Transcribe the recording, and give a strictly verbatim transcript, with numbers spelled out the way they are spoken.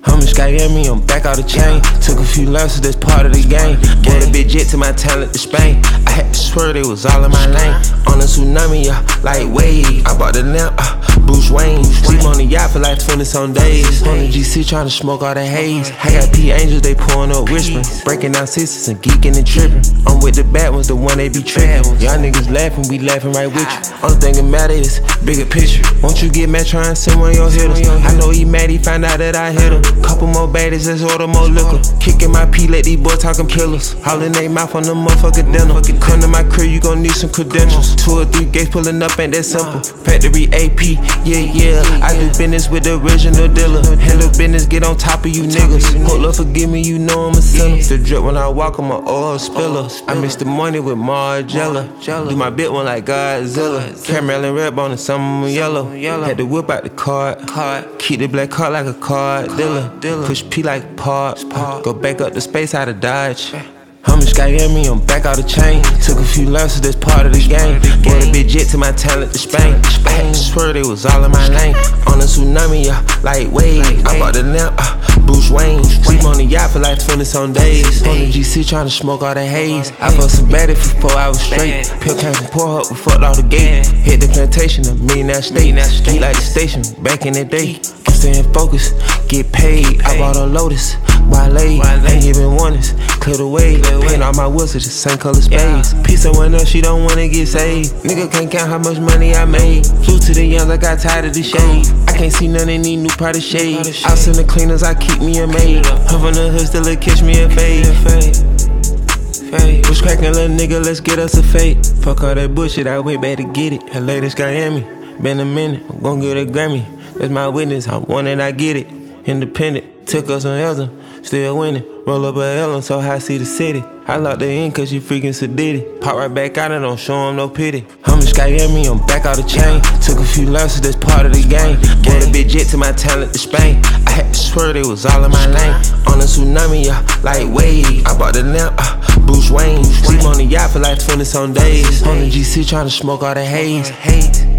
I'm in Miami, I'm back out the chain. Took a few losses, that's part of the game. Bought a big jet to my talent to Spain. I had to swear they was all in my lane. On a tsunami, yeah, like wave. I bought the lamp, uh, Bruce Wayne. Sleep on the yacht for like twenty some days. On the G C tryna smoke all the haze. I got P Angels, they pouring up whispering. Breaking down sisters and geeking and tripping. I'm with the bad ones, the one they be tripping. Y'all niggas laughing, we laughing right with you. Only thing that matter is bigger picture. Won't you get mad, try and send one of your hitters. I know he mad, he found out that I hit him. Couple more baddies, let's order more liquor. Kicking my P, let these boys talking pillars. All in they mouth on the motherfucking dinner. Come to my crib, you gon' need some credentials. Two or three gates pulling up, ain't that simple. Factory A P, yeah, yeah. I do business with the original dealer. Handle business, get on top of you niggas. Hold up, forgive me, you know I'm a sinner. The drip when I walk, I'm an oil spiller. I mix the money with Margiela. Do my bit one like Godzilla. Caramel and red bone and some yellow. Had to whip out the card. Keep the black card like a card dealer. Push P like a pod. Go back up the space out of Dodge. I'm in Miami, I'm back out the chain. Took a few losses, that's part of the game. Bought a big jet to my talent to Spain. I had to swear they was all in my lane. On a tsunami, yeah, like wave. I bought the lamp, uh, Bruce Wayne. Sleep on the yacht for like twenty some days. On the G C tryna smoke all the haze. I fucked some baddie for four hours straight. Pill came from Port Hope, we fucked all the gate. Hit the plantation, a millionaire state. Eat like the station, back in the day. I'm staying focused, get paid. I bought a Lotus, Wale, ain't giving warnings. Clear the way, paint all my wheels to the same color spades. Piece of one else, she don't wanna get saved. Nigga can't count how much money I made. Flew to the young, I got tired of the shade. I can't see none in these new Prada shades. I'll send the cleaners, I keep me a maid. Huff on the hood, still a catch me a fade. What's crackin', little nigga, let's get us a fade. Fuck all that bullshit, I went back to get it. Her latest Miami, been a minute, I'm gon' get a Grammy. That's my witness, I want it, I get it. Independent, took us on Elton, still winning. Roll up a Ellen, so high, see the city. I locked her in cause she freaking sedity. Pop right back out and don't show him no pity. I'm in Miami, I'm back out the chain. Took a few losses, that's part of the game. Bought a big jet to my talent to Spain. I had to swear they was all in my lane. On a tsunami, yeah, like wave. I bought the lamp, uh, Bruce Wayne. Sleep on the yacht for like twenty some days. On the G C tryna smoke all the haze.